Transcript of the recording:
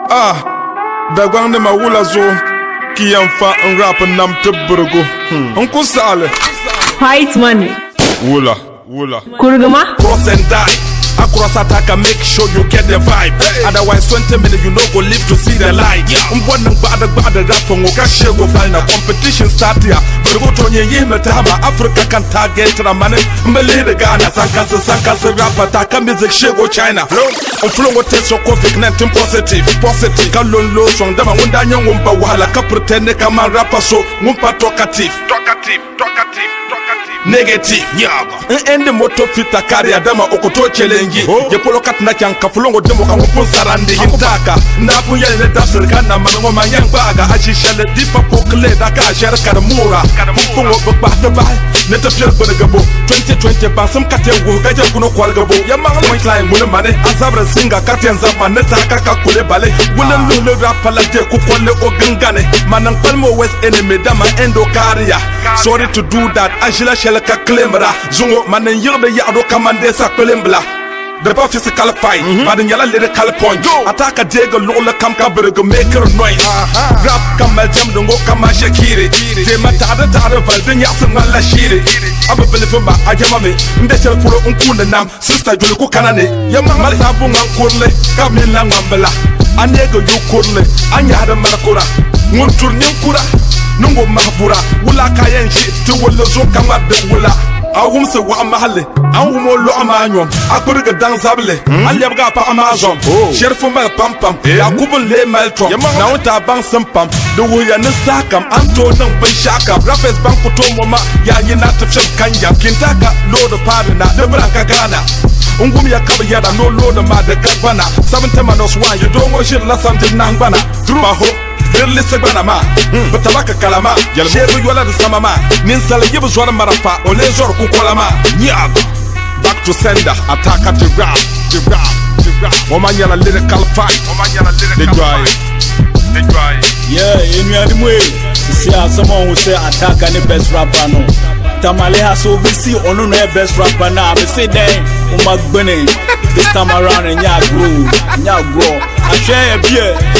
Dagwang de ma wula zo ki yamfa en rap nam te burgo. Uncle Sale. White money. Wula. Kurgama. Cross and die. Across attack and make sure you get the vibe. Otherwise 20 minutes you know go live to see the light. One bad rap from Okashe go find a competition start here. But go to ye metama Africa can target the money. Malay the Ghana Sankas rap attack music shego China. Flow what test your COVID-19 positive. Kalon low song dama wunda nyongumpa wala ka pretend kama rapper so mumpa talkative. Negative and the moto fita kari adama okoto challenge ye polokat na kyan kafulongo demo kan wopon sarande hintaka na punya ne dasir kana mango manyang baga ajishale dipa pokle da ka shar karmura fungo bakba da ba ne tafiyar bana gabo 2020 ba sam kate wo gaje kuno kwal gabo ya manga point line mun mane azabra singa katen zama ne taka ka kule bale wulan lolo rapala de ku kolle o gangane manan palmo west enemy dama endo kariya sorry to do that ajila ka klembra zungo manen yirbe yado kamande sa klembla the buff is qualified but in yala lyrical point ataka dega lola kam ka burger maker noise rap kamal jam dungo kama shakiri de mata da valdin ya sun wala shiri abu bilifin ba a jama me inda shar furo unkuna nam sister juli ko kanane yamma masabu ngan kurle kamin lan ngambala anega yu kurle anya da marakura ngun turnin kura nungo mahbura wula kayan shi ti wala zo kamar da wula awum se wa mahalle awum lo amanyom akurga dan zable aliyab ga pa amazon sherfu mal pam yakubun le maltron na wata ban sampam do wuya ne sakam anto nan bai shaka rappers ban kuto mama yayi na tafshin kanya kintaka lo da fara na da branka gana ungum ya kaba yada no lo da ma da gabana 7 minus 1 you don't watch it last something nang bana through my hope Birli segbana ma, batabaka kalama, sheru yola de samama, ninsala yibu zwara marafa, ole zor kukolama, nyab. Back to sender, attack at the rap. Omanyala lyrical fight, they dry. Yeah, in your way, see someone who say attack any best rapper no. Tamale has so we see on no best rapper now. I say then, Umagbene, this time around and ya grow. I share a beer.